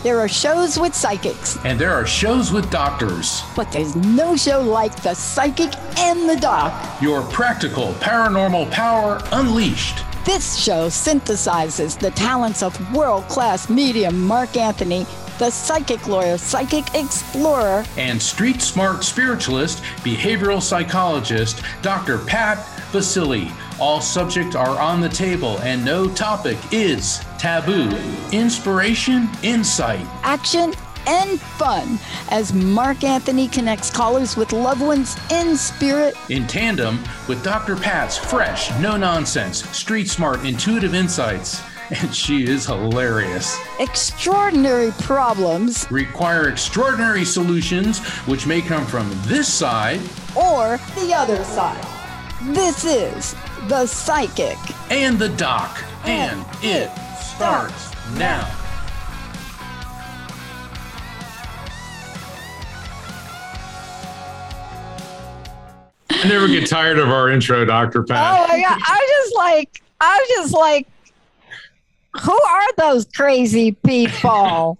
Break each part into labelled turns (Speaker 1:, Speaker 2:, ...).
Speaker 1: There are shows with psychics.
Speaker 2: And there are shows with doctors.
Speaker 1: But there's no show like The Psychic and the Doc.
Speaker 2: Your practical paranormal power unleashed.
Speaker 1: This show synthesizes the talents of world-class medium Mark Anthony, the psychic lawyer, psychic explorer,
Speaker 2: and street smart spiritualist, behavioral psychologist, Dr. Pat Baccili. All subjects are on the table and no topic is taboo. Inspiration, insight,
Speaker 1: action, and fun as Mark Anthony connects callers with loved ones in spirit.
Speaker 2: In tandem with Dr. Pat's fresh, no-nonsense, street-smart, intuitive insights. And she is hilarious.
Speaker 1: Extraordinary problems
Speaker 2: require extraordinary solutions, which may come from this side
Speaker 1: or the other side. This is The Psychic
Speaker 2: and the Doc, and it starts now.
Speaker 3: I never get tired of our intro, Dr. Pat.
Speaker 1: Oh my God. I'm just like, who are those crazy people?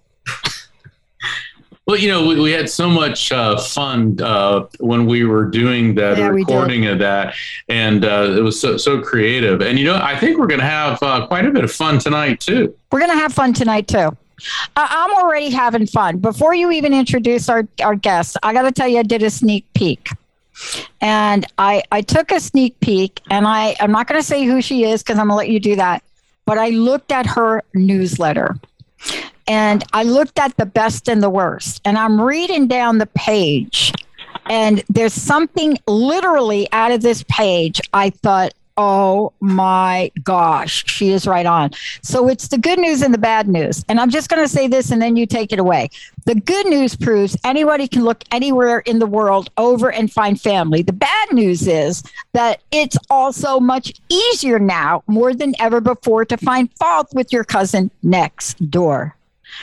Speaker 3: Well, you know, we had so much fun when we were doing that recording of that, and it was so creative. And, you know, I think we're going to have quite a bit of fun tonight, too.
Speaker 1: We're going to have fun tonight, too. I'm already having fun. Before you even introduce our guests, I got to tell you, I did a sneak peek. And I took a sneak peek, and I'm not going to say who she is because I'm going to let you do that. But I looked at her newsletter, and I looked at the best and the worst, and I'm reading down the page, and there's something literally out of this page. I thought, oh my gosh, she is right on. So it's the good news and the bad news. And I'm just going to say this and then you take it away. The good news proves anybody can look anywhere in the world over and find family. The bad news is that it's also much easier now, more than ever before, to find fault with your cousin next door.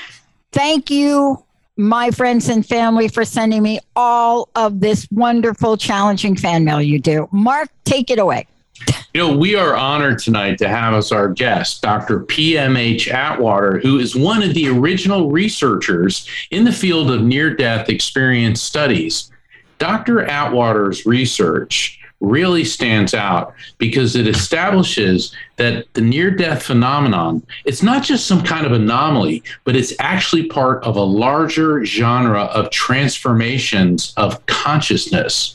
Speaker 1: Thank you, my friends and family, for sending me all of this wonderful, challenging fan mail you do. Mark, take it away.
Speaker 3: You know, we are honored tonight to have as our guest Dr. PMH Atwater, who is one of the original researchers in the field of near-death experience studies. Dr. Atwater's research really stands out because it establishes that the near-death phenomenon, it's not just some kind of anomaly, but it's actually part of a larger genre of transformations of consciousness.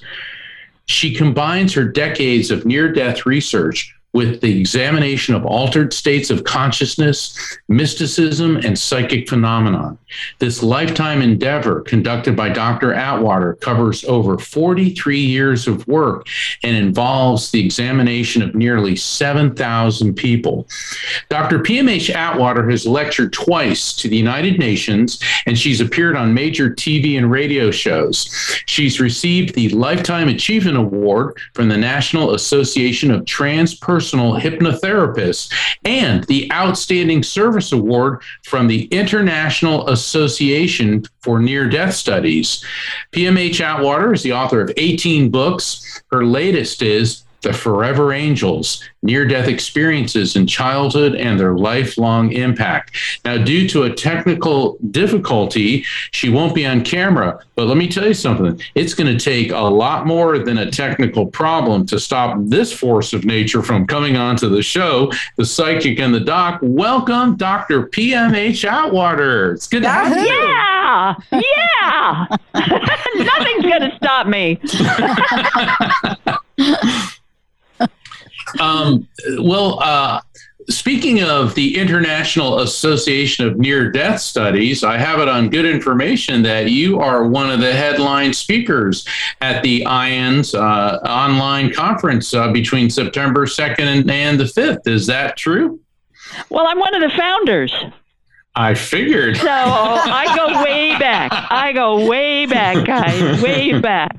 Speaker 3: She combines her decades of near-death research with the examination of altered states of consciousness, mysticism, and psychic phenomenon. This lifetime endeavor conducted by Dr. Atwater covers over 43 years of work and involves the examination of nearly 7,000 people. Dr. PMH Atwater has lectured twice to the United Nations, and she's appeared on major TV and radio shows. She's received the Lifetime Achievement Award from the National Association of Transpersonal Hypnotherapists and the Outstanding Service Award from the International Association for Near-Death Studies. PMH Atwater is the author of 18 books. Her latest is The Forever Angels, Near-Death Experiences in Childhood and Their Lifelong Impact. Now, due to a technical difficulty, she won't be on camera, but let me tell you something. It's going to take a lot more than a technical problem to stop this force of nature from coming onto the show, The Psychic and the Doc. Welcome, Dr. PMH Atwater. It's good to have you.
Speaker 4: Yeah. Nothing's going to stop me.
Speaker 3: Speaking of the International Association of Near-Death Studies, I have it on good information that you are one of the headline speakers at the IANS online conference between September 2nd and the 5th. Is that true?
Speaker 4: Well, I'm one of the founders.
Speaker 3: I figured.
Speaker 4: So I go way back. Guys. Way back.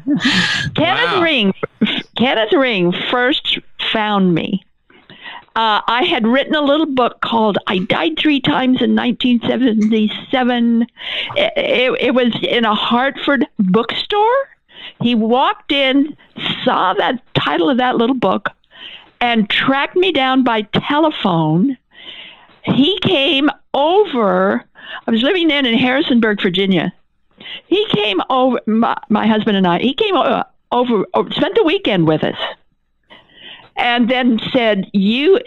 Speaker 4: Kenneth Ring first found me. I had written a little book called I Died Three Times in 1977. It was in a Hartford bookstore. He walked in, saw that title of that little book, and tracked me down by telephone. He came over I was living then in Harrisonburg, Virginia. He came over, my husband and I, he came over, spent the weekend with us, and then said, we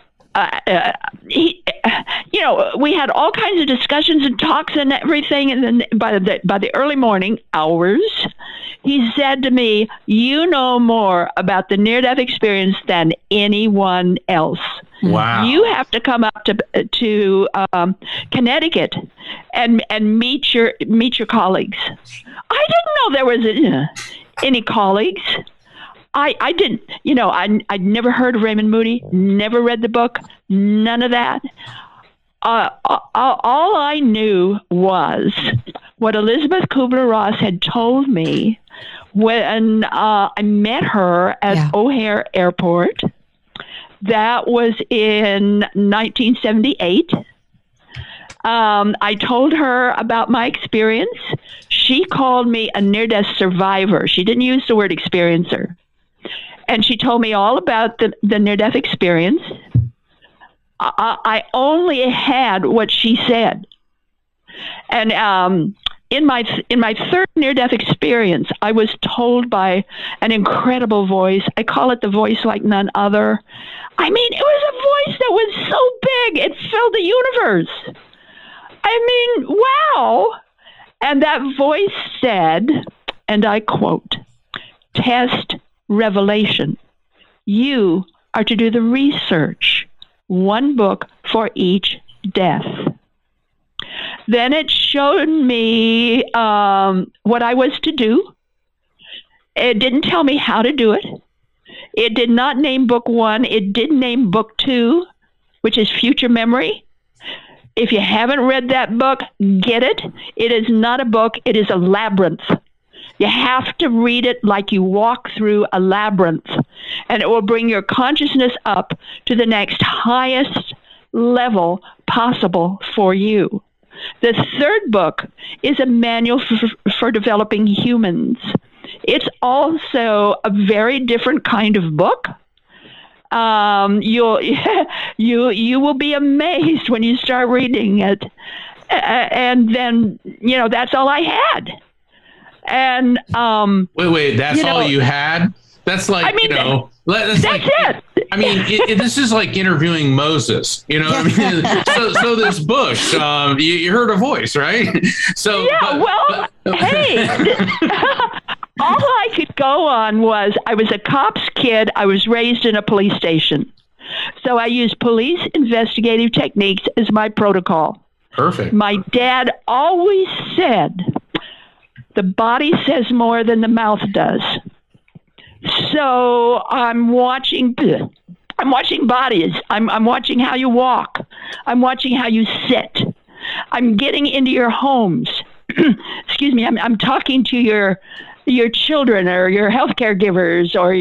Speaker 4: had all kinds of discussions and talks and everything, and then by the early morning hours, he said to me, "You know more about the near-death experience than anyone else.
Speaker 3: Wow.
Speaker 4: You have to come up to Connecticut and meet your colleagues." I didn't know there was any colleagues. I didn't, I'd never heard of Raymond Moody, never read the book, none of that. All I knew was what Elizabeth Kubler-Ross had told me when I met her at O'Hare Airport. That was in 1978. I told her about my experience. She called me a near-death survivor. She didn't use the word experiencer. And she told me all about the near-death experience. I only had what she said. And in my third near-death experience, I was told by an incredible voice. I call it the voice like none other. I mean, it was a voice that was so big, it filled the universe. I mean, wow. And that voice said, and I quote, "Test revelation. You are to do the research. One book for each death." Then it showed me what I was to do. It didn't tell me how to do it. It did not name book 1. It did name book 2, which is Future Memory. If you haven't read that book, get it. It is not a book. It is a labyrinth. You have to read it like you walk through a labyrinth, and it will bring your consciousness up to the next highest level possible for you. The third book is a manual for developing humans. It's also a very different kind of book. You will be amazed when you start reading it. And then, that's all I had. And
Speaker 3: wait, that's all you had? That's like, that's
Speaker 4: it.
Speaker 3: I mean, this is like interviewing Moses, I mean, so this bush, you heard a voice, right? So,
Speaker 4: hey, all I could go on was I was a cop's kid. I was raised in a police station. So I used police investigative techniques as my protocol.
Speaker 3: Perfect.
Speaker 4: My dad always said, the body says more than the mouth does. So I'm watching bodies. I'm watching how you walk. I'm watching how you sit. I'm getting into your homes. Excuse me. I'm talking to your children or your healthcare givers or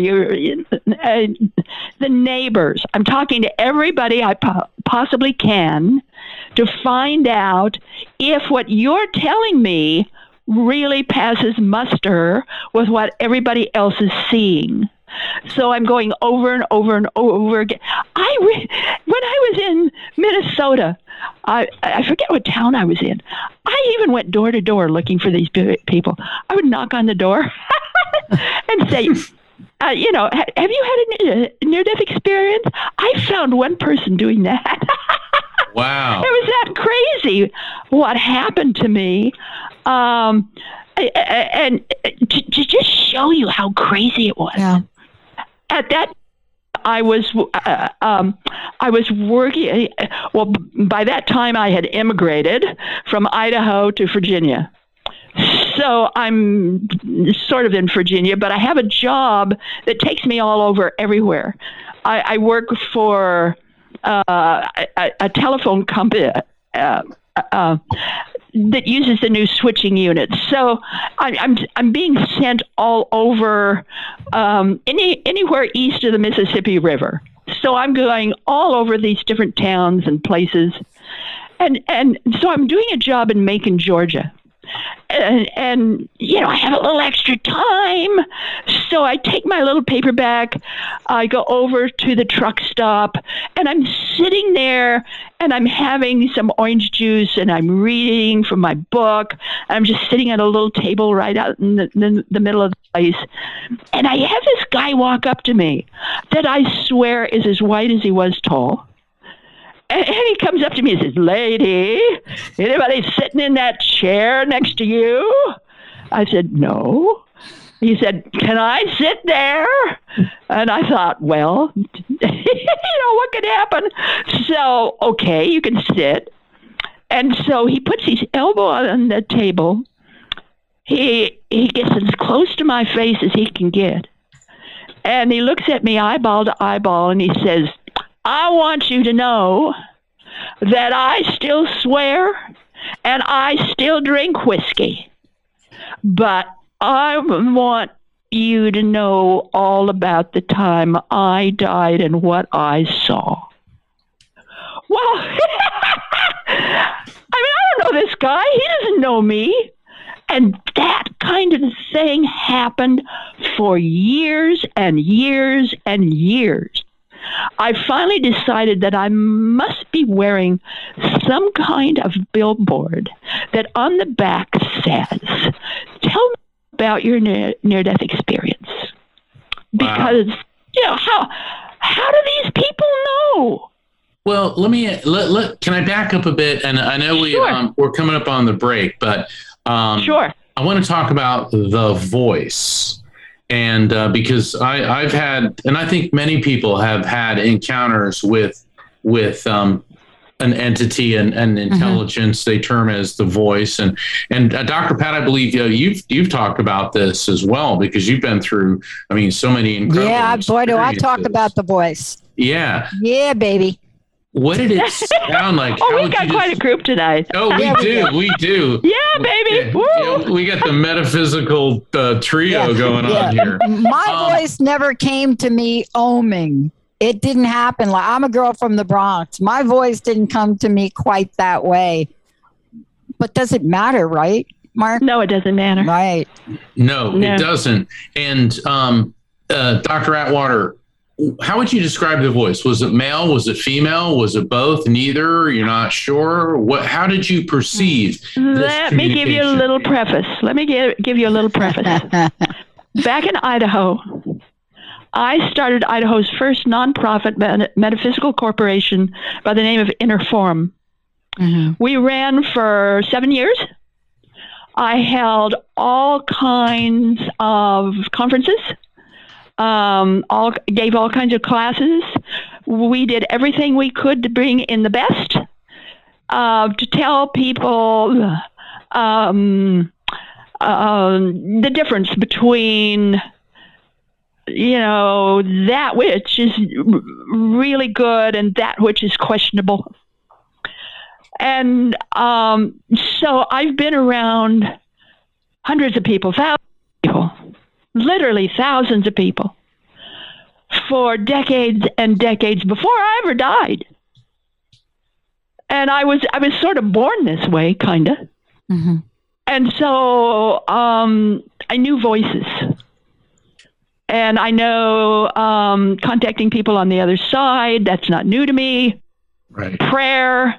Speaker 4: the neighbors. I'm talking to everybody I possibly can to find out if what you're telling me really passes muster with what everybody else is seeing. So I'm going over and over and over again. When I was in Minnesota, I forget what town I was in. I even went door to door looking for these people. I would knock on the door and say, have you had a near-death experience? I found one person doing that.
Speaker 3: Wow.
Speaker 4: It was that crazy what happened to me. And to just show you how crazy it was.
Speaker 1: Yeah.
Speaker 4: At that, I was working. Well, by that time, I had immigrated from Idaho to Virginia. So I'm sort of in Virginia, but I have a job that takes me all over everywhere. I work for a telephone company that uses the new switching units. So I'm being sent all over anywhere east of the Mississippi River. So I'm going all over these different towns and places. And so I'm doing a job in Macon, Georgia. And I have a little extra time. So I take my little paperback, I go over to the truck stop, and I'm sitting there and I'm having some orange juice and I'm reading from my book. I'm just sitting at a little table right out in the middle of the place. And I have this guy walk up to me that I swear is as white as he was tall. And he comes up to me and says, "Lady, anybody sitting in that chair next to you?" I said, "No." He said, "Can I sit there?" And I thought, well, what could happen? So, okay, you can sit. And so he puts his elbow on the table. He gets as close to my face as he can get. And he looks at me eyeball to eyeball and he says, "I want you to know that I still swear and I still drink whiskey, but I want you to know all about the time I died and what I saw." Well, I don't know this guy. He doesn't know me. And that kind of thing happened for years and years and years. I finally decided that I must be wearing some kind of billboard that on the back says, "Tell me about your near-death experience." Because, how do these people know?
Speaker 3: Well, can I back up a bit? And I know we're coming up on the break, but
Speaker 4: sure.
Speaker 3: I want to talk about the voice. And because I've had, and I think many people have had encounters with an entity and intelligence. They term as the voice. And Dr. Pat, I believe you've talked about this as well, because you've been through, so many incredible.
Speaker 1: Yeah, boy, do I talk about the voice.
Speaker 3: Yeah.
Speaker 1: Yeah, baby.
Speaker 3: What did it sound like?
Speaker 4: We got quite a group tonight.
Speaker 3: Oh, we do.
Speaker 4: Yeah, baby.
Speaker 3: Yeah, we got the metaphysical trio going on here.
Speaker 1: My voice never came to me oming. It didn't happen. Like, I'm a girl from the Bronx. My voice didn't come to me quite that way. But does it matter, right, Mark?
Speaker 4: No, it doesn't matter.
Speaker 1: Right.
Speaker 3: No, it doesn't. And Dr. Atwater, how would you describe the voice? Was it male? Was it female? Was it both? Neither? You're not sure? How did you perceive this?
Speaker 4: Let me give you a little preface. Back in Idaho, I started Idaho's first nonprofit metaphysical corporation by the name of Inner Forum. Mm-hmm. We ran for 7 years. I held all kinds of conferences. Gave all kinds of classes. We did everything we could to bring in the best, to tell people the difference between, that which is really good and that which is questionable. And so I've been around hundreds of people, thousands of people. Literally thousands of people for decades and decades before I ever died. And I was sort of born this way, kind of. Mm-hmm. And so I knew voices. And I know contacting people on the other side, that's not new to me.
Speaker 3: Right.
Speaker 4: Prayer,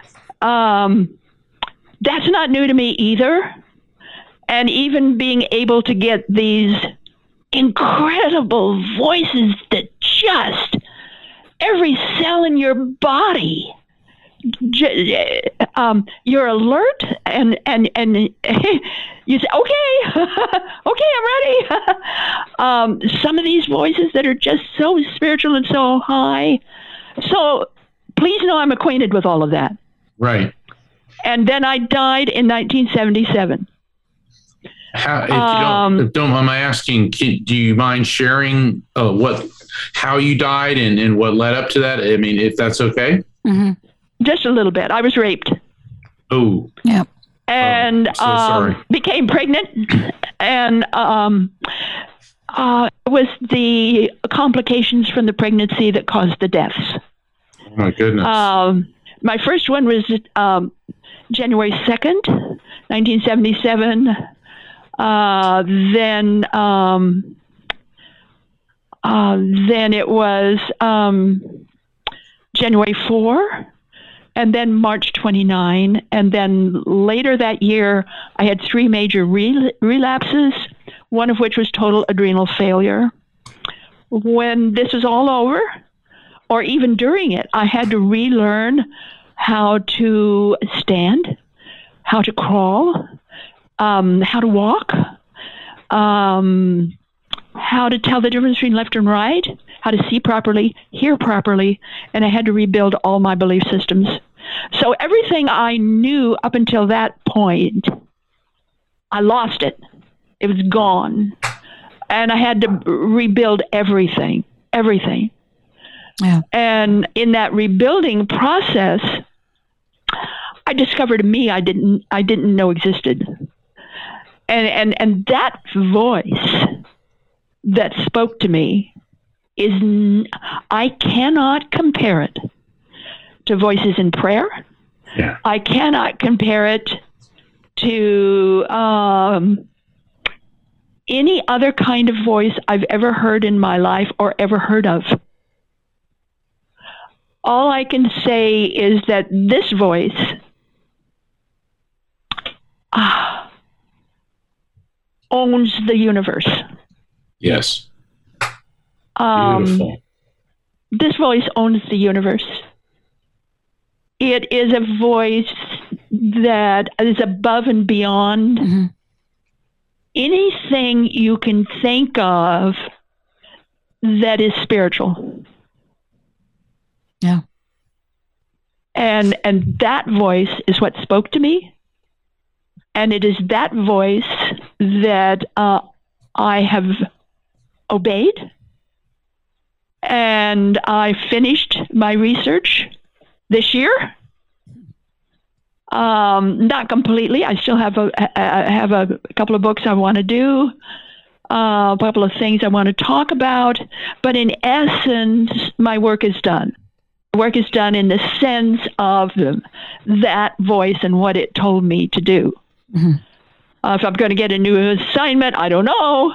Speaker 4: that's not new to me either. And even being able to get these incredible voices that just every cell in your body, you're alert and you say, okay, I'm ready. Some of these voices that are just so spiritual and so high. So please know I'm acquainted with all of that.
Speaker 3: Right.
Speaker 4: And then I died in 1977.
Speaker 3: If you don't mind my asking, do you mind sharing how you died and what led up to that? I mean, if that's okay.
Speaker 4: Mm-hmm. Just a little bit. I was raped.
Speaker 3: Oh.
Speaker 1: Yeah.
Speaker 4: And became pregnant, and it was the complications from the pregnancy that caused the deaths.
Speaker 3: Oh my goodness.
Speaker 4: My first one was January 2nd, 1977. Then it was January 4, and then March 29, and then later that year I had 3 major relapses, one of which was total adrenal failure. When this was all over, or even during it, I had to relearn how to stand, how to crawl, how to walk, how to tell the difference between left and right, how to see properly, hear properly, and I had to rebuild all my belief systems. So everything I knew up until that point, I lost it. It was gone. And I had to rebuild everything. Yeah. And in that rebuilding process, I discovered a me I didn't know existed. And that voice that spoke to me I cannot compare it to voices in prayer.
Speaker 3: Yeah.
Speaker 4: I cannot compare it to any other kind of voice I've ever heard in my life or ever heard of. All I can say is that this voice owns the universe.
Speaker 3: Yes. Beautiful.
Speaker 4: This voice owns the universe. It is a voice that is above and beyond anything you can think of that is spiritual.
Speaker 1: Yeah.
Speaker 4: And that voice is what spoke to me. And it is that voice that I have obeyed. And I finished my research this year. Not completely. I still have a couple of books I want to do, a couple of things I want to talk about. But in essence, my work is done. Work is done in the sense of that voice and what it told me to do. Mm-hmm. If I'm going to get a new assignment, I don't know.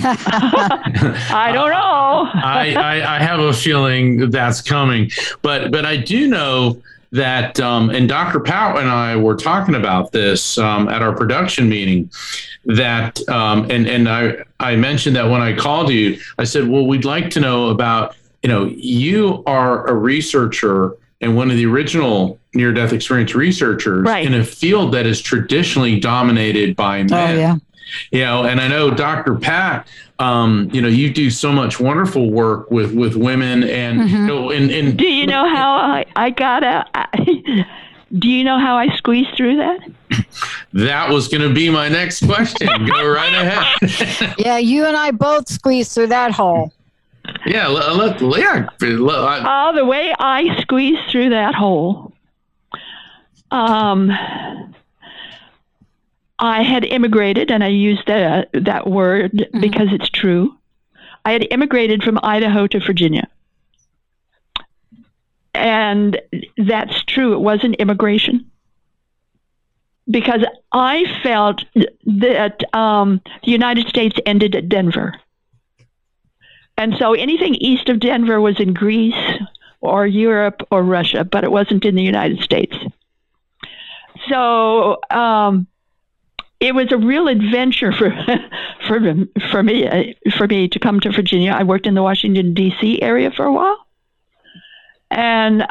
Speaker 4: I don't know.
Speaker 3: I have a feeling that's coming, but I do know that, and Dr. Pat and I were talking about this at our production meeting. That and I mentioned that when I called you, I said, well, we'd like to know about, you are a researcher and one of the original near-death experience researchers in a field that is traditionally dominated by men. Oh, yeah. And I know Dr. Pat, you do so much wonderful work with women and, and
Speaker 4: do you know how I got out? Do you know how I squeezed through that?
Speaker 3: That was going to be my next question. Go right ahead.
Speaker 1: Yeah, you and I both squeezed through that hole.
Speaker 3: Yeah,
Speaker 4: the way I squeezed through that hole, I had immigrated, and I use that word because it's true. I had immigrated from Idaho to Virginia. And that's true. It wasn't immigration. Because I felt that the United States ended at Denver. And so anything east of Denver was in Greece or Europe or Russia, but it wasn't in the United States. So it was a real adventure for me to come to Virginia. I worked in the Washington, D.C. area for a while. And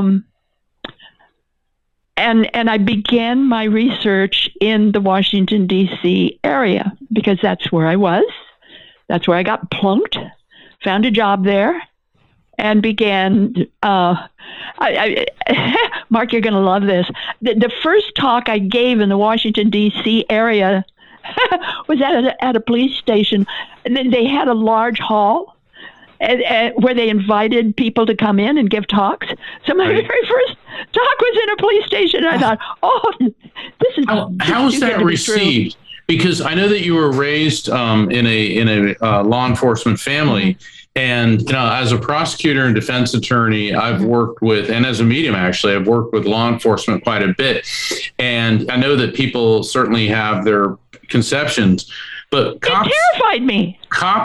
Speaker 4: I began my research in the Washington, D.C. area because that's where I was. That's where I got plunked, found a job there, and began. Mark, you're going to love this. The first talk I gave in the Washington, D.C. area was at a police station. And then they had a large hall where they invited people to come in and give talks. So my very first talk was in a police station. And I thought, this is
Speaker 3: how was that received? because I know that you were raised in a law enforcement family. And, you know, as a prosecutor and defense attorney, I've worked with, and as a medium, actually, I've worked with law enforcement quite a bit. And I know that people certainly have their conceptions, but cops,
Speaker 4: it terrified me.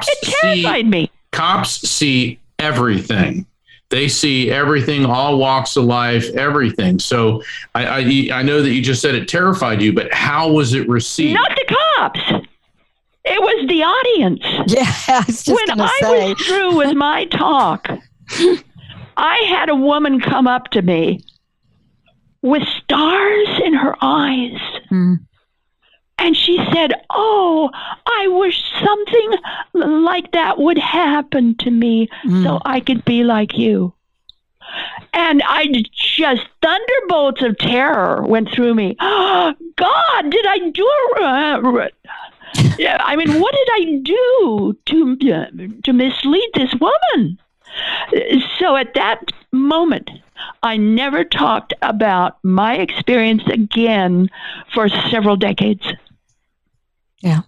Speaker 3: Cops see everything. They see everything, all walks of life, everything. So I know that you just said it terrified you, but how was it received?
Speaker 4: Not the cops. It was the audience.
Speaker 1: Yeah, I was just
Speaker 4: When I was through with my talk, I had a woman come up to me with stars in her eyes. And she said, "Oh, I wish something like that would happen to me so I could be like you." And I just, thunderbolts of terror went through me. Oh, God, did I do I mean, what did I do to mislead this woman? So at that moment, I never talked about my experience again for several decades.
Speaker 1: Yeah.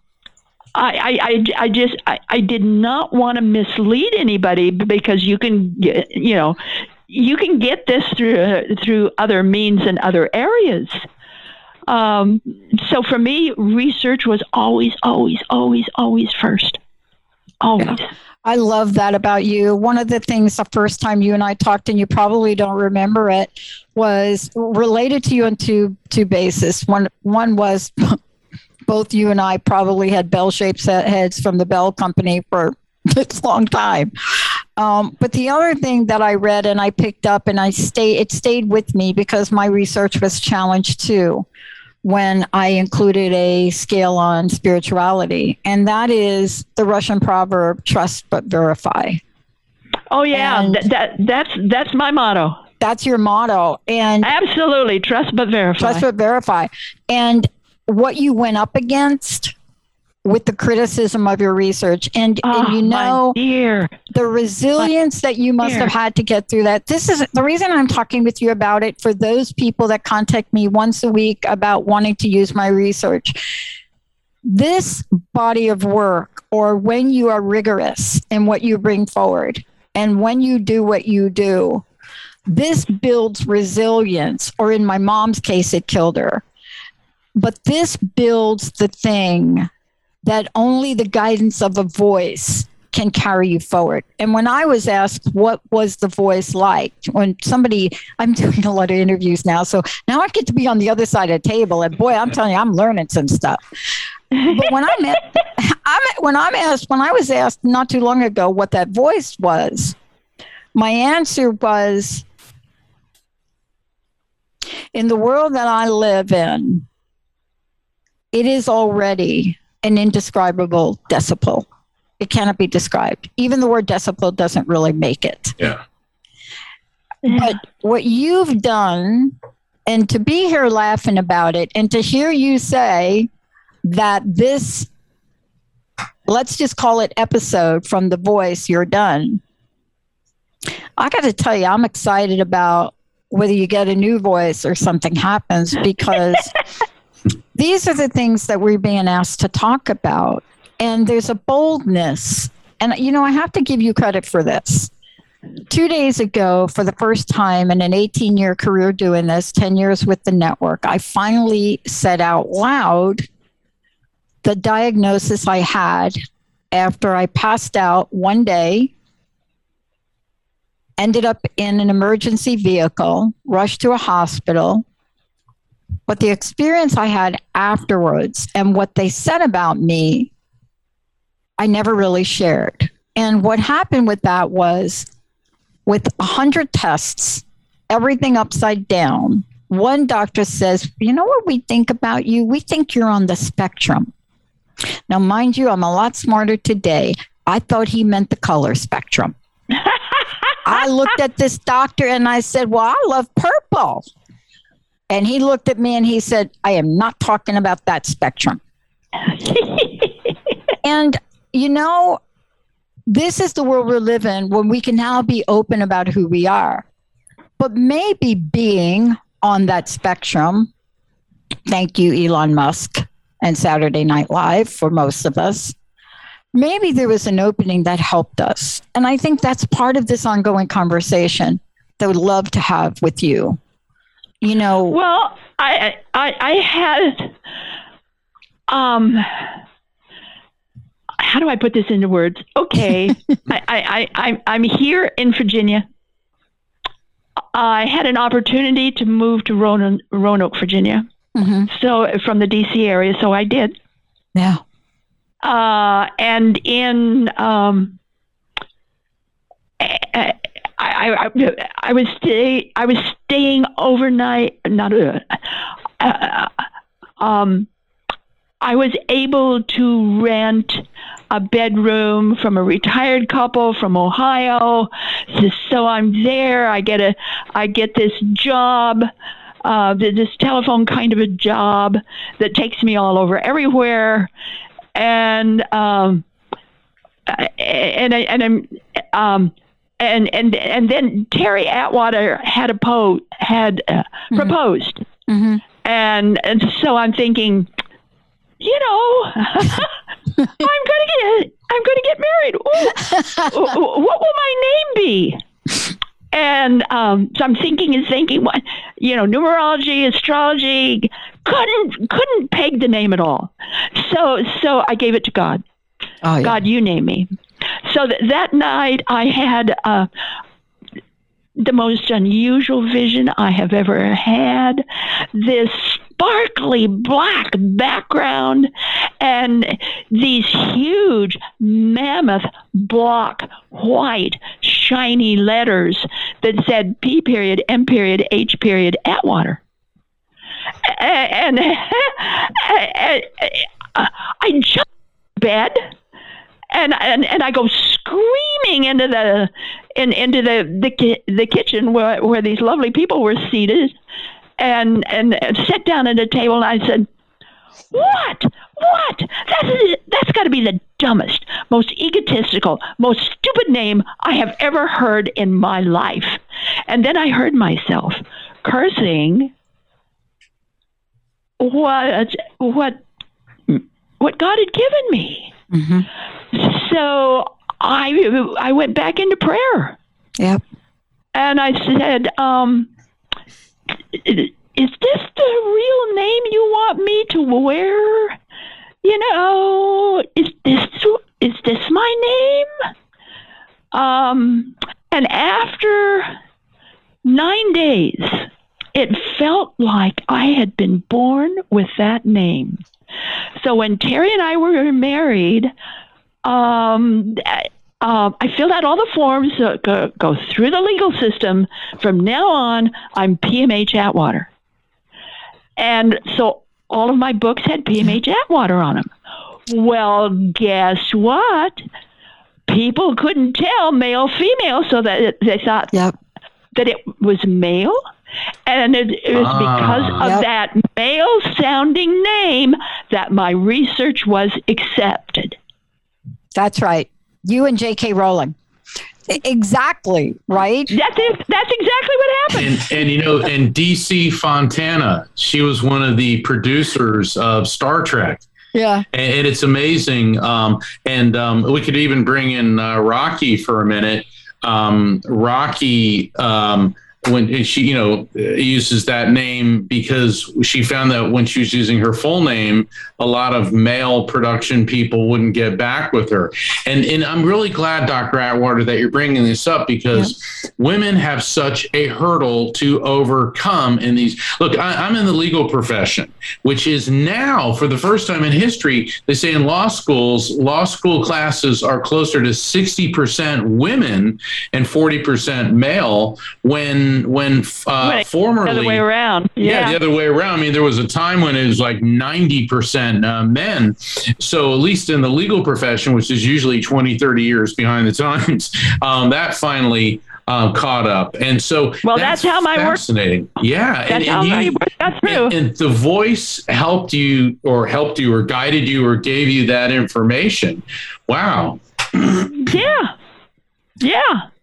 Speaker 4: I did not want to mislead anybody, because you can get this through other means and other areas. So for me, research was always first. Always.
Speaker 1: Yeah. I love that about you. One of the things the first time you and I talked, and you probably don't remember it, was related to you on two bases. One was both you and I probably had bell-shaped heads from the Bell Company for this long time. But the other thing that I read and I picked up, and it stayed with me because my research was challenged too, when I included a scale on spirituality, and that is the Russian proverb, trust but verify.
Speaker 4: Oh yeah, that's my motto.
Speaker 1: That's your motto. And
Speaker 4: absolutely, trust but verify.
Speaker 1: Trust but verify. And what you went up against with the criticism of your research, and you know, the resilience that you must have had to get through that. This is the reason I'm talking with you about it, for those people that contact me once a week about wanting to use my research. This body of work, or when you are rigorous in what you bring forward, and when you do what you do, this builds resilience, or in my mom's case, it killed her. But this builds the thing that only the guidance of a voice can carry you forward. And when I was asked, what was the voice like? When I'm doing a lot of interviews now, so now I get to be on the other side of the table, and boy, I'm telling you, I'm learning some stuff. But when I was asked not too long ago what that voice was, my answer was, in the world that I live in, it is already an indescribable decibel. It cannot be described. Even the word decibel doesn't really make it.
Speaker 3: Yeah.
Speaker 1: But what you've done, and to be here laughing about it, and to hear you say that this, let's just call it episode from The Voice, you're done. I got to tell you, I'm excited about whether you get a new voice or something happens, because these are the things that we're being asked to talk about. And there's a boldness. And, you know, I have to give you credit for this. 2 days ago, for the first time in an 18-year career doing this, 10 years with the network, I finally said out loud the diagnosis I had after I passed out one day, ended up in an emergency vehicle, rushed to a hospital. But the experience I had afterwards and what they said about me, I never really shared. And what happened with that was, with 100 tests, everything upside down, one doctor says, you know what we think about you? We think you're on the spectrum. Now, mind you, I'm a lot smarter today. I thought he meant the color spectrum. I looked at this doctor and I said, well, I love purple. And he looked at me and he said, I am not talking about that spectrum. And, you know, this is the world we're living in, when we can now be open about who we are. But maybe being on that spectrum, thank you, Elon Musk, and Saturday Night Live for most of us, maybe there was an opening that helped us. And I think that's part of this ongoing conversation that I would love to have with you. You know,
Speaker 4: well, I had, how do I put this into words? Okay, I'm here in Virginia. I had an opportunity to move to Roanoke, Virginia. Mm-hmm. So from the DC area, so I did.
Speaker 1: Yeah.
Speaker 4: And in I was staying overnight. I was able to rent a bedroom from a retired couple from Ohio. So I'm there. I get this job, this telephone kind of a job that takes me all over everywhere, and then Terry Atwater had proposed, mm-hmm. and so I'm thinking, you know, I'm gonna get married. Ooh, what will my name be? And so I'm thinking, what, you know, numerology, astrology, couldn't peg the name at all. So I gave it to God. Oh, yeah. God, you name me. So that night I had the most unusual vision I have ever had. This sparkly black background and these huge mammoth block white shiny letters that said P period, M period, H period, Atwater. And I jumped in bed and I go screaming into the kitchen where these lovely people were seated, and sat down at a table, and I said, What? That's got to be the dumbest, most egotistical, most stupid name I have ever heard in my life. And then I heard myself cursing what God had given me. Mm-hmm. So I went back into prayer.
Speaker 1: Yep.
Speaker 4: And I said, is this the real name you want me to wear? You know, is this my name? And after 9 days, it felt like I had been born with that name. So when Terry and I were married, I filled out all the forms that go through the legal system. From now on, I'm PMH Atwater. And so all of my books had PMH Atwater on them. Well, guess what? People couldn't tell male, female, so that they thought that it was male. And it was because of that male-sounding name that my research was accepted.
Speaker 1: That's right. You and J.K. Rowling. Exactly, right?
Speaker 4: That's exactly what happened.
Speaker 3: And you know, and DC Fontana, she was one of the producers of Star Trek.
Speaker 1: Yeah.
Speaker 3: And it's amazing. And we could even bring in Rocky for a minute. Rocky, when she, you know, uses that name because she found that when she was using her full name, a lot of male production people wouldn't get back with her. And I'm really glad, Dr. Atwater, that you're bringing this up because women have such a hurdle to overcome in these. Look, I'm in the legal profession, which is now, for the first time in history, they say in law school classes are closer to 60% women and 40% male when formerly
Speaker 4: the other way around.
Speaker 3: The other way around. I mean, there was a time when it was like 90% men. So at least in the legal profession, which is usually 20, 30 years behind the times, that finally caught up. And so
Speaker 4: that's how my
Speaker 3: fascinating. Yeah.
Speaker 4: That's how my work got through.
Speaker 3: And the voice helped you or guided you or gave you that information. Wow.
Speaker 4: Yeah.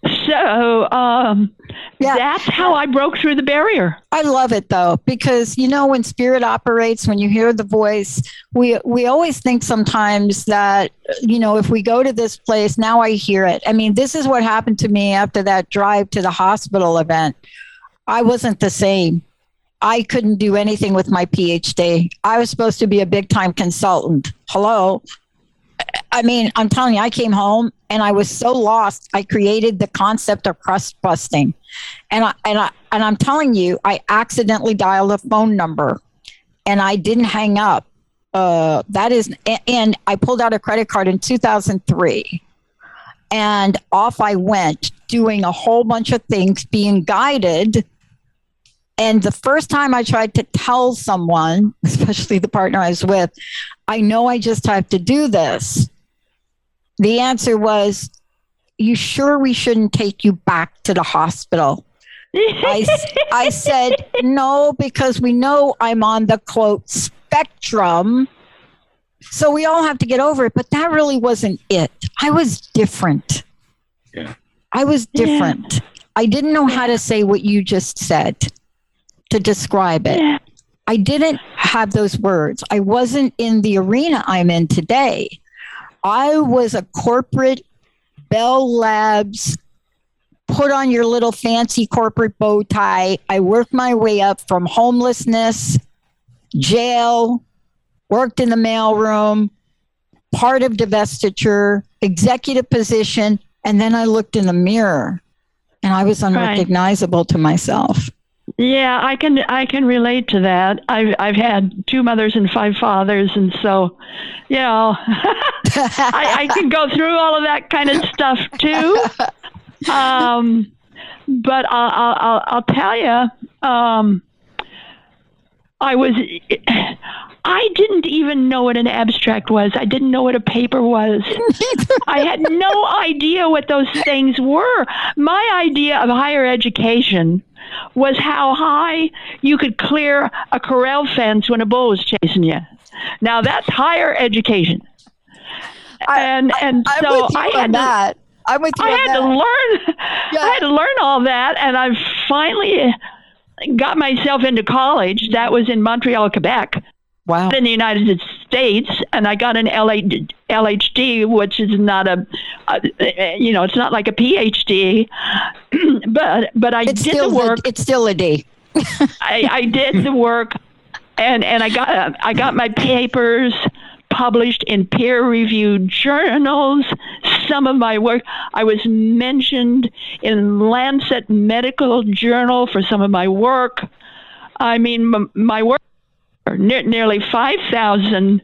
Speaker 4: So
Speaker 1: Yeah.
Speaker 4: that's how I broke through the barrier.
Speaker 1: I love it though, because when spirit operates, when you hear the voice, we always think sometimes that, if we go to this place, now I hear it. I mean, this is what happened to me after that drive to the hospital event. I wasn't the same. I couldn't do anything with my PhD. I was supposed to be a big time consultant. Hello. I mean, I'm telling you, I came home and I was so lost. I created the concept of crust busting, and I'm telling you, I accidentally dialed a phone number, and I didn't hang up. And I pulled out a credit card in 2003, and off I went, doing a whole bunch of things, being guided. And the first time I tried to tell someone, especially the partner I was with, I know I just have to do this, the answer was, you sure we shouldn't take you back to the hospital? I said, no, because we know I'm on the, quote, spectrum. So we all have to get over it. But that really wasn't it. I was different.
Speaker 3: Yeah.
Speaker 1: I was different. Yeah. I didn't know how to say what you just said to describe it. Yeah. I didn't have those words. I wasn't in the arena I'm in today. I was a corporate Bell Labs, put on your little fancy corporate bow tie. I worked my way up from homelessness, jail, worked in the mailroom, part of divestiture, executive position, and then I looked in the mirror and I was unrecognizable to myself.
Speaker 4: Yeah, I can relate to that. I've had 2 mothers and 5 fathers, and so, I can go through all of that kind of stuff too. But I'll tell you, I didn't even know what an abstract was. I didn't know what a paper was. I had no idea what those things were. My idea of higher education was how high you could clear a corral fence when a bull was chasing you. Now that's higher education. And so I had that. I'm with you. I had to learn all that, and I finally got myself into college. That was in Montreal, Quebec.
Speaker 1: Wow.
Speaker 4: In the United States, and I got an LHD, which is not it's not like a PhD, but I did the work.
Speaker 1: It's still a D.
Speaker 4: I did the work, and I got my papers published in peer-reviewed journals. Some of my work, I was mentioned in Lancet Medical Journal for some of my work. I mean, my work. Nearly 5,000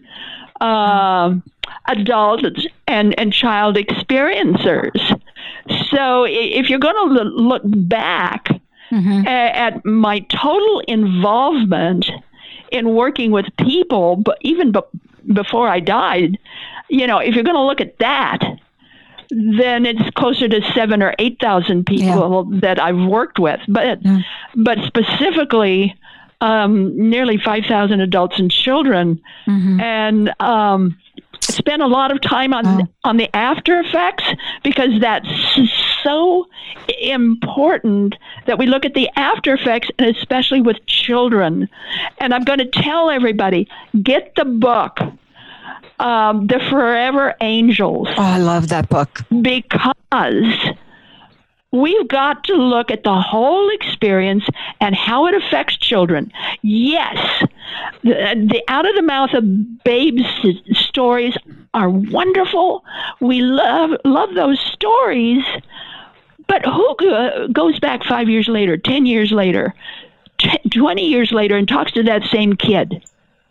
Speaker 4: adult and child experiencers. So if you're going to look back at my total involvement in working with people, but even before I died, if you're going to look at that, then it's closer to 7,000 or 8,000 people that I've worked with. But specifically, nearly 5,000 adults and children, and spent a lot of time on the after effects, because that's so important that we look at the after effects, and especially with children. And I'm going to tell everybody, get the book, The Forever Angels.
Speaker 1: Oh, I love that book.
Speaker 4: Because we've got to look at the whole experience and how it affects children. Yes, the out of the mouth of babes stories are wonderful. We love those stories. But who goes back 5 years later, 10 years later, 20 years later and talks to that same kid?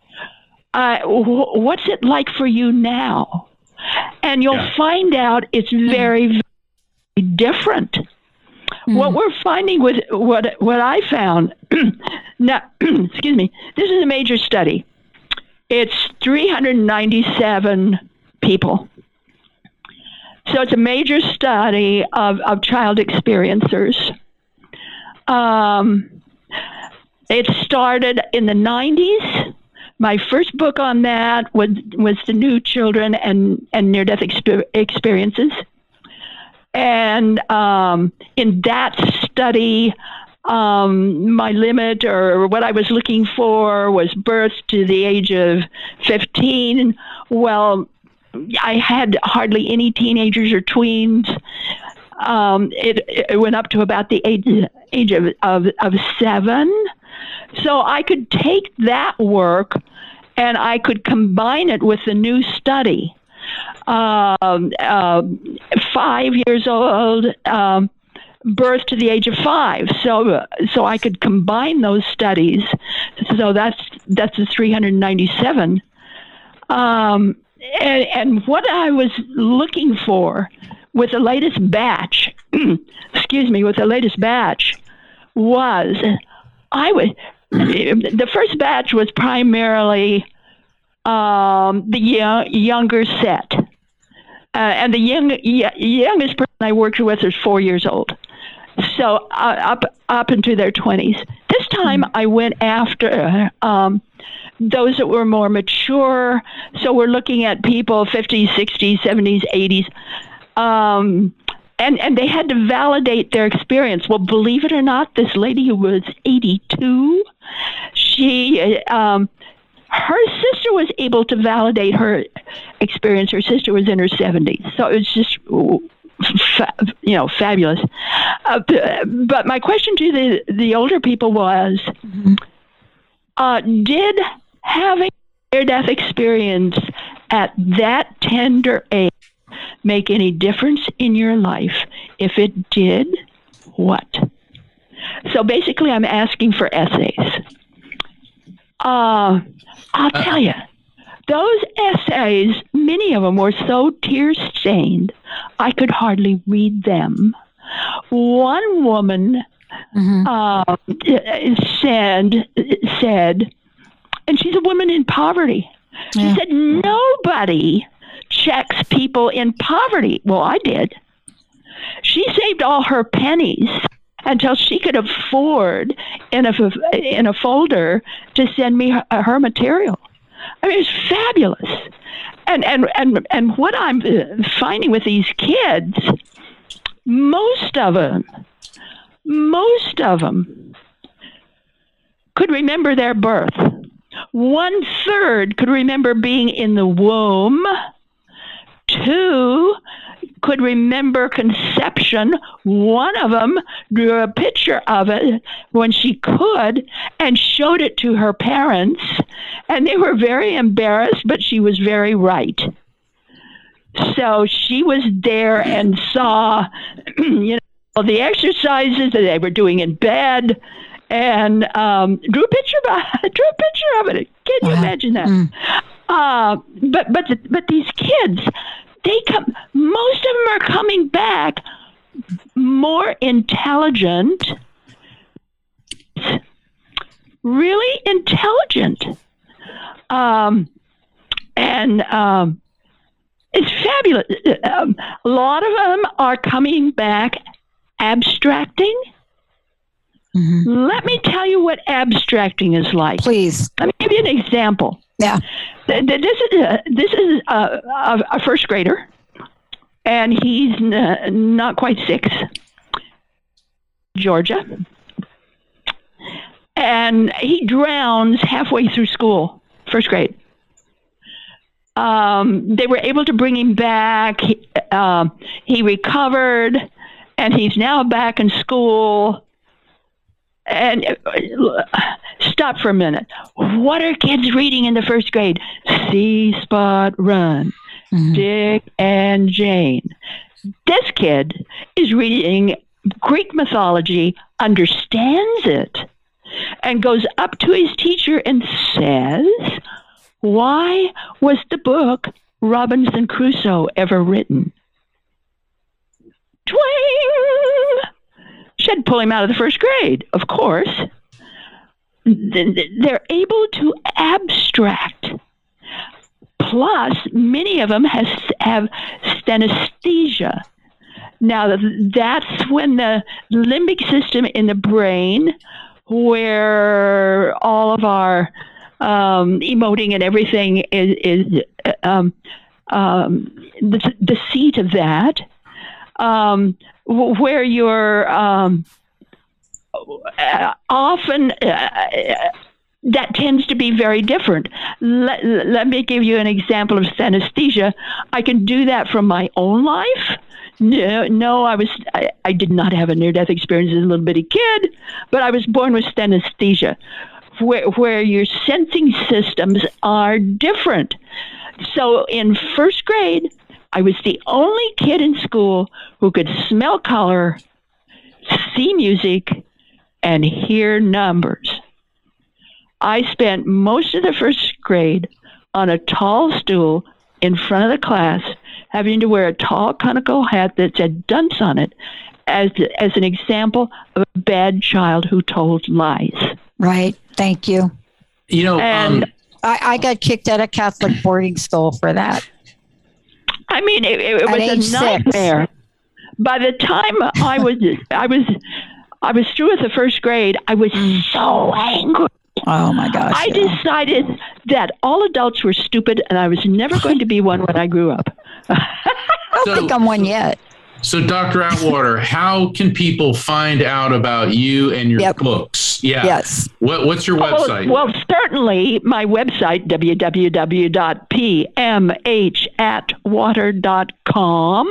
Speaker 4: What's it like for you now? And you'll find out it's very, very different. What we're finding with what I found now, excuse me, this is a major study. It's 397 people. So it's a major study of child experiencers. It started in the 90s. My first book on that was The New Children and Near-Death Experiences. And in that study, my limit or what I was looking for was birth to the age of 15. Well, I had hardly any teenagers or tweens. It went up to about the age of 7. So I could take that work and I could combine it with the new study. 5 years old, birth to the age of 5. So I could combine those studies. So that's the 397. And what I was looking for with the latest batch, was the first batch was primarily the younger set. And the youngest person I worked with was 4 years old. So up into their 20s. This time I went after those that were more mature. So we're looking at people 50s, 60s, 70s, 80s. And they had to validate their experience. Well, believe it or not, this lady who was 82, her sister was able to validate her experience. Her sister was in her 70s. So it was just, fabulous. But my question to the older people was, did having a near-death experience at that tender age make any difference in your life? If it did, what? So basically, I'm asking for essays. I'll tell you, those essays, many of them were so tear-stained, I could hardly read them. One woman said, and she's a woman in poverty, she said, nobody checks people in poverty. Well, I did. She saved all her pennies until she could afford in a folder to send me her material. I mean, it's fabulous. And what I'm finding with these kids, most of them could remember their birth. 1/3 could remember being in the womb. 2 could remember conception. One of them drew a picture of it when she could and showed it to her parents, and they were very embarrassed, but she was very right. So she was there and saw, the exercises that they were doing in bed, and drew a picture of it. Can you imagine that? But these kids, most of them are coming back more intelligent, really intelligent. It's fabulous. A lot of them are coming back abstracting. Let me tell you what abstracting is like.
Speaker 1: Please.
Speaker 4: Let me give you an example.
Speaker 1: Yeah.
Speaker 4: This is a first grader, and he's not quite 6, Georgia, and he drowns halfway through school, first grade. They were able to bring him back. He recovered, and he's now back in school. And stop for a minute. What are kids reading in the first grade? See Spot Run, Dick and Jane. This kid is reading Greek mythology, understands it, and goes up to his teacher and says, why was the book Robinson Crusoe ever written? Twing! Should pull him out of the first grade, of course. They're able to abstract. Plus, many of them have synesthesia. Now, that's when the limbic system in the brain, where all of our emoting and everything is the seat of that. where you're often that tends to be very different. Let me give you an example of synesthesia. I can do that from my own life. No, I did not have a near-death experience as a little bitty kid, but I was born with synesthesia, where your sensing systems are different. So in first grade, I was the only kid in school who could smell color, see music, and hear numbers. I spent most of the first grade on a tall stool in front of the class, having to wear a tall conical hat that said dunce on it as an example of a bad child who told lies.
Speaker 1: Right. Thank you.
Speaker 3: You know,
Speaker 4: And
Speaker 1: I got kicked out of Catholic boarding school for that.
Speaker 4: I mean, it
Speaker 1: At
Speaker 4: was
Speaker 1: age
Speaker 4: a
Speaker 1: 6.
Speaker 4: nightmare. By the time I was through with the first grade, I was so angry.
Speaker 1: Oh my gosh.
Speaker 4: I decided that all adults were stupid, and I was never going to be one when I grew up.
Speaker 1: I don't think I'm one yet.
Speaker 3: So, Dr. Atwater, how can people find out about you and your books? Yeah.
Speaker 1: Yes.
Speaker 3: What's your website?
Speaker 4: Well, certainly my website, www.pmhatwater.com.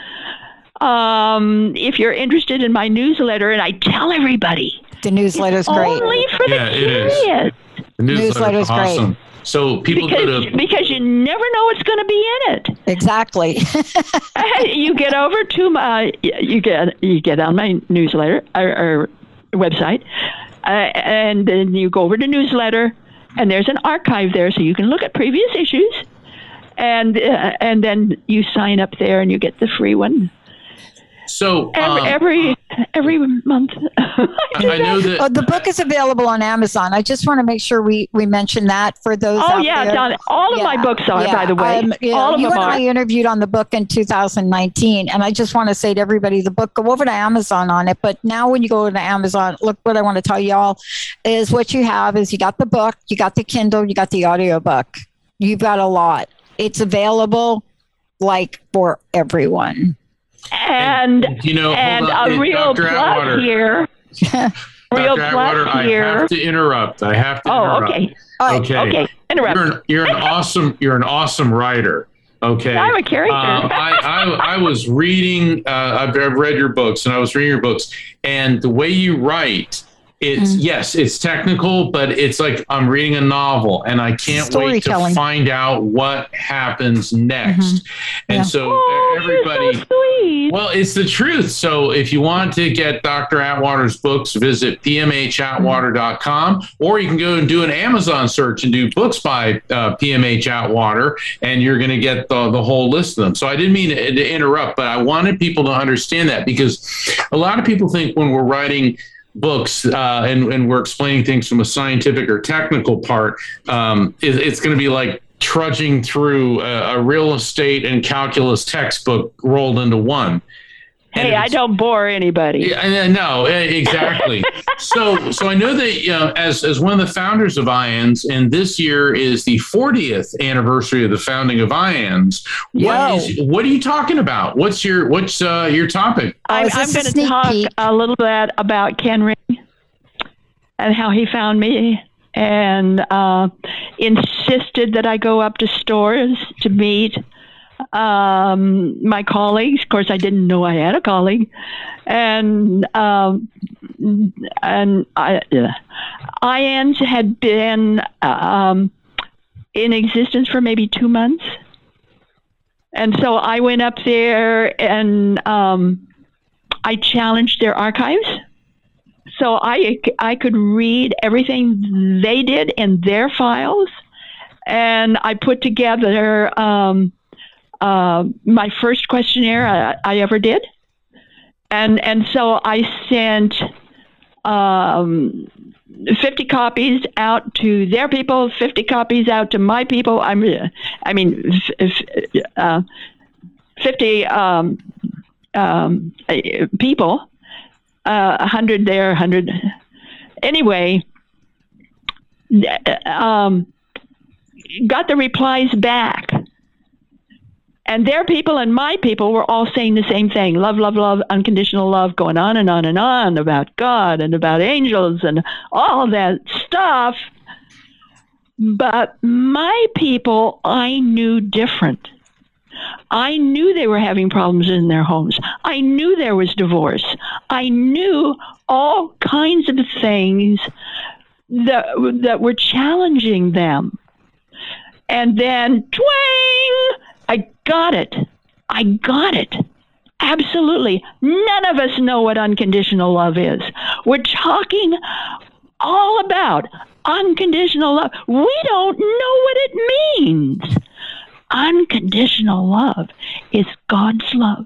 Speaker 4: If you're interested in my newsletter, and I tell everybody,
Speaker 1: the newsletter's great.
Speaker 4: Only for the curious.
Speaker 3: The newsletter's
Speaker 1: awesome.
Speaker 3: Great. So people
Speaker 4: because you never know what's going to be in it.
Speaker 1: Exactly.
Speaker 4: You get over to my you get on my newsletter or website, and then you go over to newsletter, and there's an archive there, so you can look at previous issues, and then you sign up there, and you get the free one.
Speaker 3: So
Speaker 4: every month.
Speaker 3: I know that
Speaker 1: the book is available on Amazon. I just want to make sure we mention that for those.
Speaker 4: Oh yeah,
Speaker 1: there.
Speaker 4: All of my books are, by the way. All of
Speaker 1: you
Speaker 4: them
Speaker 1: and
Speaker 4: are.
Speaker 1: I interviewed on the book in 2019, and I just want to say to everybody, the book, go over to Amazon on it. But now when you go to Amazon, look, what I want to tell y'all is what you have is you got the book, you got the Kindle, you got the audiobook. You've got a lot. It's available like for everyone.
Speaker 4: And
Speaker 3: you know,
Speaker 4: and a real
Speaker 3: Dr.
Speaker 4: plus
Speaker 3: Atwater.
Speaker 4: here. Real
Speaker 3: Dr.
Speaker 4: plus
Speaker 3: Atwater,
Speaker 4: here.
Speaker 3: I have to interrupt.
Speaker 4: Okay.
Speaker 3: Okay.
Speaker 4: Interrupt.
Speaker 3: You're an awesome writer. Okay.
Speaker 4: I'm a character.
Speaker 3: I was reading. I've read your books, and I was reading your books, and the way you write. It's technical, but it's like I'm reading a novel, and I can't wait to find out what happens next. And so everybody,
Speaker 4: you're so sweet.
Speaker 3: well, it's the truth. So if you want to get Dr. Atwater's books, visit pmhatwater.com, or you can go and do an Amazon search and do books by PMH Atwater, and you're going to get the whole list of them. So I didn't mean to interrupt, but I wanted people to understand that, because a lot of people think when we're writing books and we're explaining things from a scientific or technical part, it's going to be like trudging through a real estate and calculus textbook rolled into one.
Speaker 4: Hey, I don't bore anybody.
Speaker 3: Yeah, no, exactly. So I know that as one of the founders of IANDS, and this year is the 40th anniversary of the founding of IANDS. What are you talking about? What's your topic?
Speaker 4: I'm going to talk a little bit about Ken Ring and how he found me, and insisted that I go up to stores to meet my colleagues. Of course, I didn't know I had a colleague, and IANDS had been in existence for maybe 2 months, and so I went up there and I challenged their archives, so I could read everything they did in their files, and I put together my first questionnaire I ever did. And so I sent 50 copies out to their people, 50 copies out to my people. 50 people, 100 there, 100. Anyway, got the replies back. And their people and my people were all saying the same thing. Love, love, love, unconditional love, going on and on and on about God and about angels and all that stuff. But my people, I knew different. I knew they were having problems in their homes. I knew there was divorce. I knew all kinds of things that were challenging them. And then, twang! I got it. Absolutely. None of us know what unconditional love is. We're talking all about unconditional love. We don't know what it means. Unconditional love is God's love.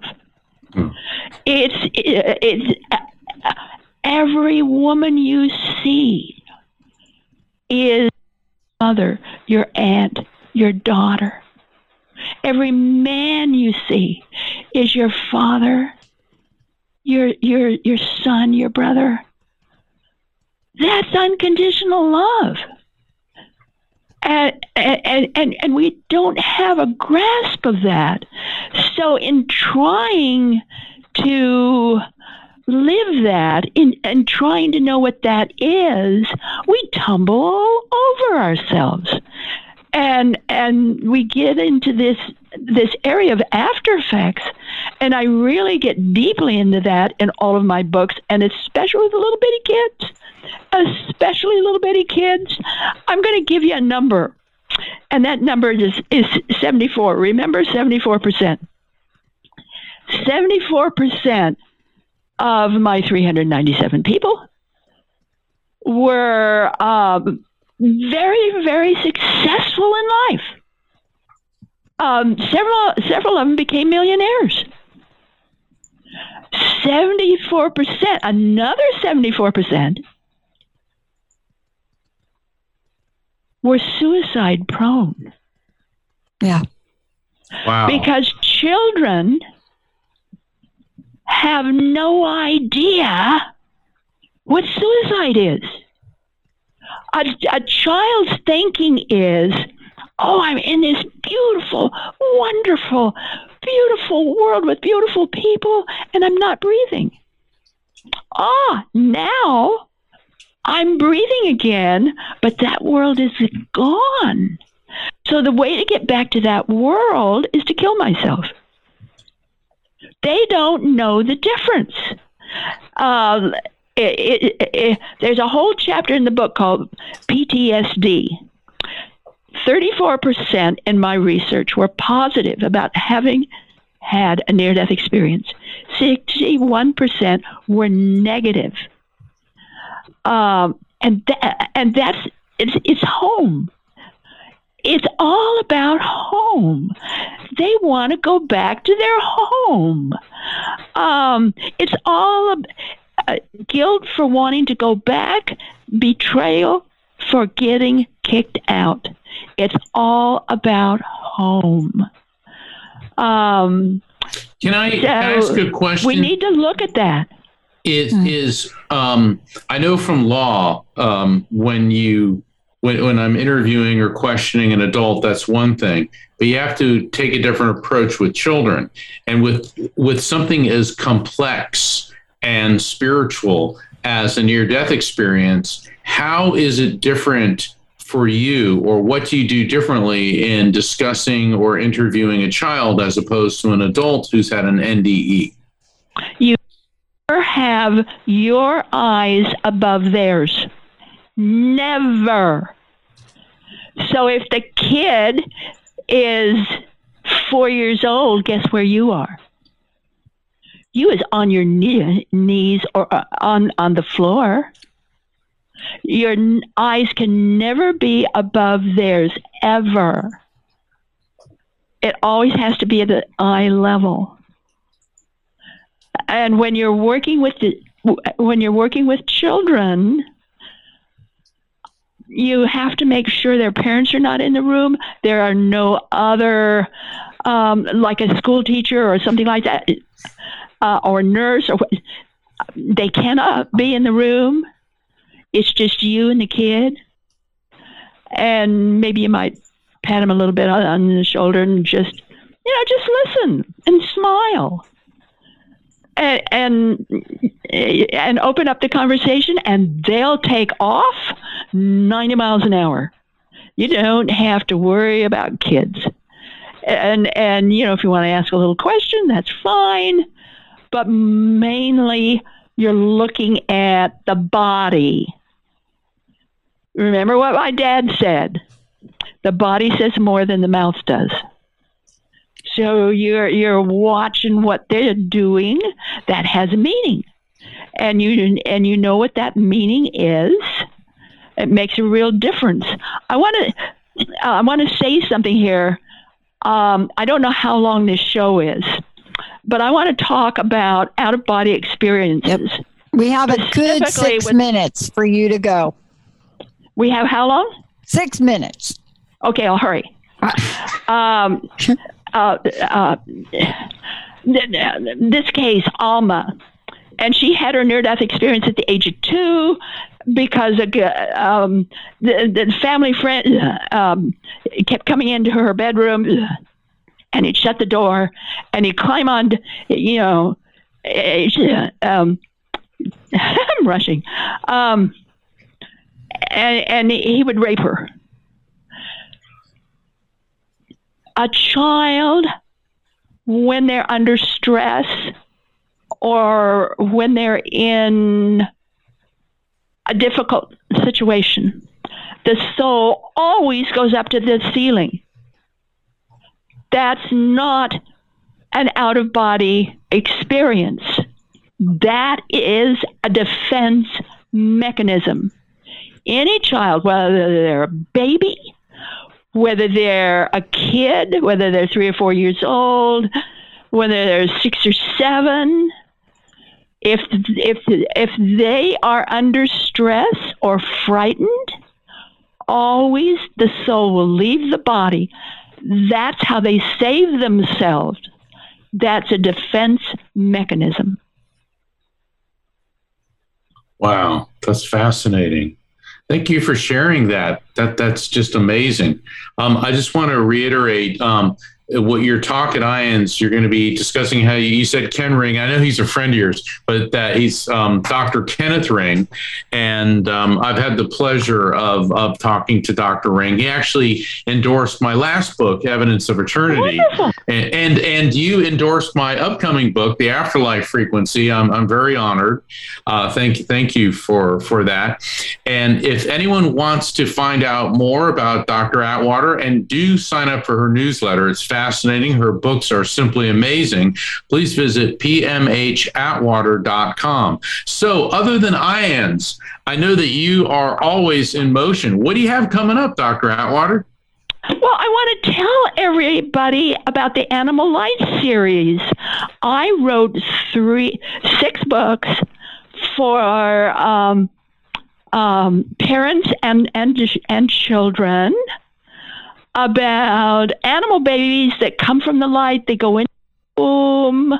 Speaker 4: It's every woman you see is your mother, your aunt, your daughter. Every man you see is your father, your son, your brother. That's unconditional love. And we don't have a grasp of that. So in trying to live that, and trying to know what that is, we tumble all over ourselves. And we get into this area of after effects, and I really get deeply into that in all of my books, and especially with the little bitty kids. I'm going to give you a number, and that number is 74. Remember, 74%. 74% of my 397 people were very, very successful in life. Several of them became millionaires. 74%, another 74% were suicide prone.
Speaker 1: Yeah.
Speaker 3: Wow.
Speaker 4: Because children have no idea what suicide is. A child's thinking is, oh, I'm in this beautiful, wonderful, beautiful world with beautiful people, and I'm not breathing. Now I'm breathing again, but that world is gone. So the way to get back to that world is to kill myself. They don't know the difference. There's a whole chapter in the book called PTSD. 34% in my research were positive about having had a near-death experience. 61% were negative. And that's it's home. It's all about home. They want to go back to their home. It's all guilt for wanting to go back, betrayal for getting kicked out. It's all about home.
Speaker 3: Can I ask a question?
Speaker 4: We need to look at that.
Speaker 3: I know from law, when I'm interviewing or questioning an adult, that's one thing, but you have to take a different approach with children. And with something as complex and spiritual as a near-death experience, how is it different for you, or what do you do differently in discussing or interviewing a child as opposed to an adult who's had an NDE?
Speaker 4: You never have your eyes above theirs. Never. So if the kid is 4 years old, guess where you are? You is on your knees or on the floor. Your eyes can never be above theirs, ever. It always has to be at the eye level. And when you're working with children, you have to make sure their parents are not in the room. There are no other, like a school teacher or something like that, or a nurse, or they cannot be in the room. It's just you and the kid. And maybe you might pat him a little bit on the shoulder and just, just listen and smile. And open up the conversation, and they'll take off 90 miles an hour. You don't have to worry about kids. And if you want to ask a little question, that's fine. But mainly, you're looking at the body. Remember what my dad said. The body says more than the mouth does. So you're watching what they're doing. That has a meaning, and you know what that meaning is. It makes a real difference. I want to say something here. I don't know how long this show is, but I want to talk about out-of-body experiences.
Speaker 1: Yep. We have a good 6 minutes for you to go.
Speaker 4: We have how long?
Speaker 1: 6 minutes.
Speaker 4: Okay, I'll hurry. This case, Alma, and she had her near-death experience at the age of 2 because the family friend kept coming into her bedroom, and he'd shut the door, and he'd climb on, I'm rushing, and he would rape her. A child, when they're under stress or when they're in a difficult situation, the soul always goes up to the ceiling. That's not an out-of-body experience. That is a defense mechanism. Any child, whether they're a baby, whether they're a kid, whether they're 3 or 4 years old, whether they're 6 or 7, if they are under stress or frightened, always the soul will leave the body. That's how they save themselves. That's a defense mechanism.
Speaker 3: Wow, that's fascinating. Thank you for sharing that. That's just amazing. I just want to reiterate what your talk at IANDS, you're going to be discussing how you said Ken Ring. I know he's a friend of yours, but that he's Dr. Kenneth Ring. And I've had the pleasure of talking to Dr. Ring. He actually endorsed my last book, Evidence of Eternity. And you endorsed my upcoming book, The Afterlife Frequency. I'm very honored. Thank you for that. And if anyone wants to find out more about Dr. Atwater, and do sign up for her newsletter, it's fascinating. Her books are simply amazing. Please visit pmhatwater.com. So other than IANDS, I know that you are always in motion. What do you have coming up, Dr. Atwater?
Speaker 4: Well, I want to tell everybody about the Animal Light series. I wrote 6 books for parents and children about animal babies that come from the light. They go in the womb,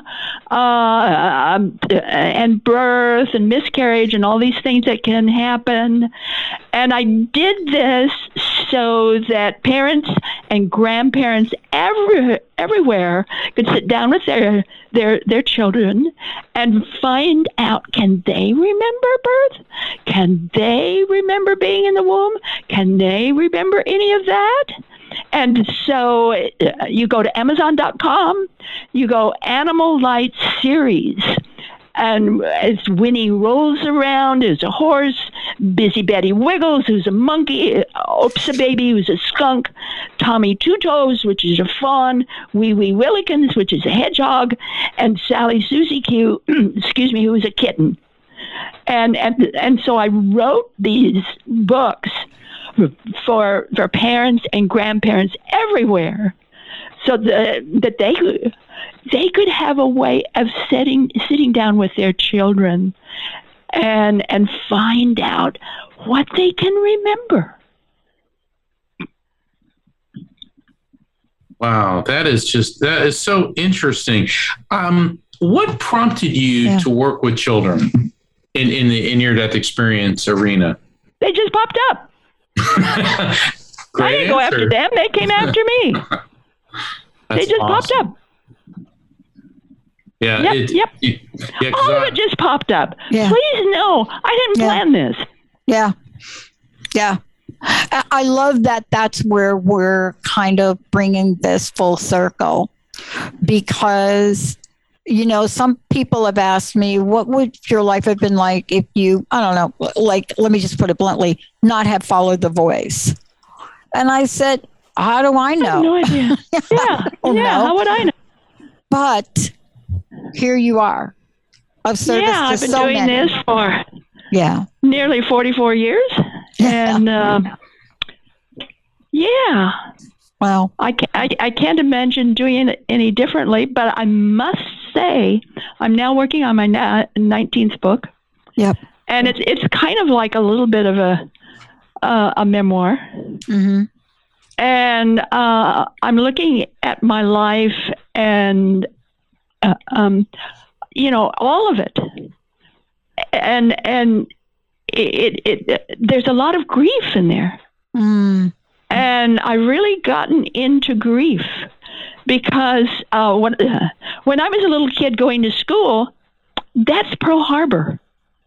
Speaker 4: and birth and miscarriage and all these things that can happen. And I did this so that parents and grandparents everywhere could sit down with their children and find out, can they remember birth? Can they remember being in the womb? Can they remember any of that? And so you go to Amazon.com, you go Animal Light series, and as Winnie rolls around, there's a horse, Busy Betty Wiggles, who's a monkey, Oops a Baby, who's a skunk, Tommy Two Toes, which is a fawn, Wee Wee Willikins, which is a hedgehog, and Sally Susie Q, excuse me, who is a kitten. And so I wrote these books for parents and grandparents everywhere, so that they could have a way of sitting down with their children and find out what they can remember.
Speaker 3: Wow, that is so interesting. What prompted you to work with children in the near-death experience arena?
Speaker 4: They just popped up. I didn't go after them. They came after me.
Speaker 3: That's
Speaker 4: they just popped
Speaker 3: awesome.
Speaker 4: up.
Speaker 3: Yeah.
Speaker 4: Yep. All of it just popped up.
Speaker 1: Yeah.
Speaker 4: Please, no, I didn't plan this.
Speaker 1: Yeah. Yeah. I love that that's where we're kind of bringing this full circle, because, you know, some people have asked me, what would your life have been like if you, I don't know, like, let me just put it bluntly, not have followed the voice? And I said, how do I know?
Speaker 4: I have no idea. How would I know?
Speaker 1: But here you are, of service to
Speaker 4: I've been
Speaker 1: so
Speaker 4: doing
Speaker 1: many.
Speaker 4: this for
Speaker 1: Yeah.
Speaker 4: nearly 44 years. And
Speaker 1: Well,
Speaker 4: I can't imagine doing it any differently, but I must say I'm now working on my 19th book.
Speaker 1: yep.
Speaker 4: And it's kind of like a little bit of a memoir.
Speaker 1: Mm-hmm.
Speaker 4: And I'm looking at my life and, you know, all of it. And it there's a lot of grief in there.
Speaker 1: Mm.
Speaker 4: And I really gotten into grief because when I was a little kid going to school, that's Pearl Harbor.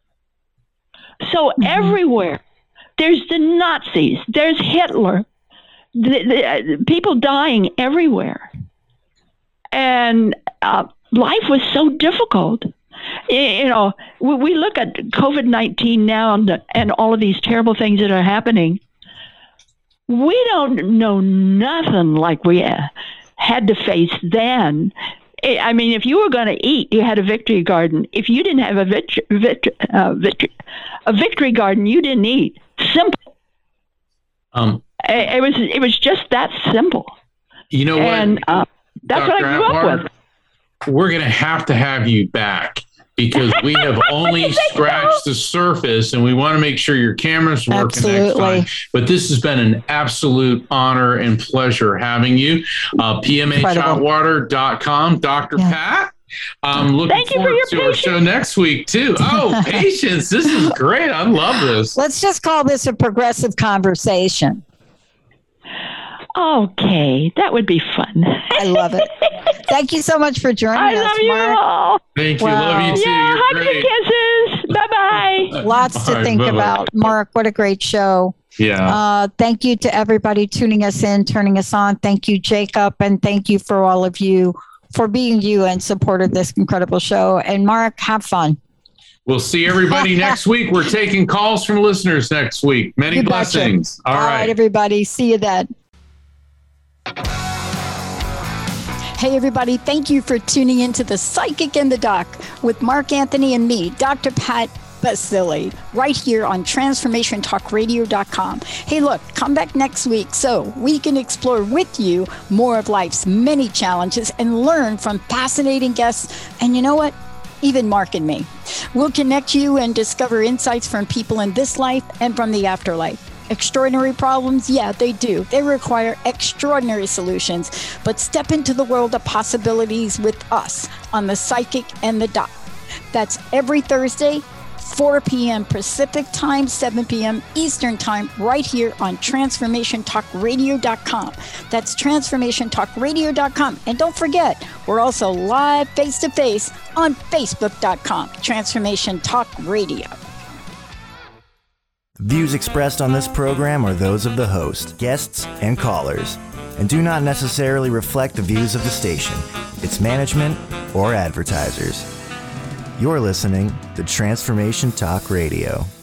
Speaker 4: So everywhere, there's the Nazis, there's Hitler, the people dying everywhere. And life was so difficult. You know, we look at COVID-19 now and all of these terrible things that are happening. We don't know nothing like we had to face then. I mean, if you were going to eat, you had a Victory Garden. If you didn't have a Victory Garden, you didn't eat. Simple. It was just that simple.
Speaker 3: You know what?
Speaker 4: And that's
Speaker 3: Dr.
Speaker 4: what I grew up with.
Speaker 3: We're going to have you back, because we have only scratched the surface, and we want to make sure your camera's working next time. But this has been an absolute honor and pleasure having you. PMHHotwater.com. Dr. Pat, I'm looking forward to our show next week, too. Oh, patience. This is great. I love this.
Speaker 1: Let's just call this a progressive conversation.
Speaker 4: Okay, that would be fun.
Speaker 1: I love it. Thank you so much for joining us,
Speaker 4: I love you
Speaker 1: Mark.
Speaker 4: all.
Speaker 3: Thank you.
Speaker 1: Wow.
Speaker 3: Love you, too.
Speaker 4: Yeah,
Speaker 3: You're
Speaker 4: hugs and kisses. Bye-bye.
Speaker 1: Lots to think
Speaker 3: bye-bye.
Speaker 1: about. Mark, what a great show.
Speaker 3: Yeah.
Speaker 1: Thank you to everybody tuning us in, turning us on. Thank you, Jacob, and thank you for all of you for being you and supported this incredible show. And Mark, have fun.
Speaker 3: We'll see everybody next week. We're taking calls from listeners next week. Many
Speaker 1: You betcha.
Speaker 3: blessings. All right,
Speaker 1: everybody. See you then. Hey, everybody. Thank you for tuning into The Psychic and the Doc with Mark Anthony and me, Dr. Pat Baccili, right here on TransformationTalkRadio.com. Hey, look, come back next week so we can explore with you more of life's many challenges and learn from fascinating guests. And you know what? Even Mark and me. We'll connect you and discover insights from people in this life and from the afterlife. Extraordinary problems? Yeah, they do. They require extraordinary solutions. But step into the world of possibilities with us on The Psychic and the Doc. That's every Thursday, 4 p.m. Pacific Time, 7 p.m. Eastern Time, right here on TransformationTalkRadio.com. That's TransformationTalkRadio.com. And don't forget, we're also live face-to-face on Facebook.com, Transformation Talk Radio.
Speaker 5: Views expressed on this program are those of the host, guests, and callers, and do not necessarily reflect the views of the station, its management, or advertisers. You're listening to Transformation Talk Radio.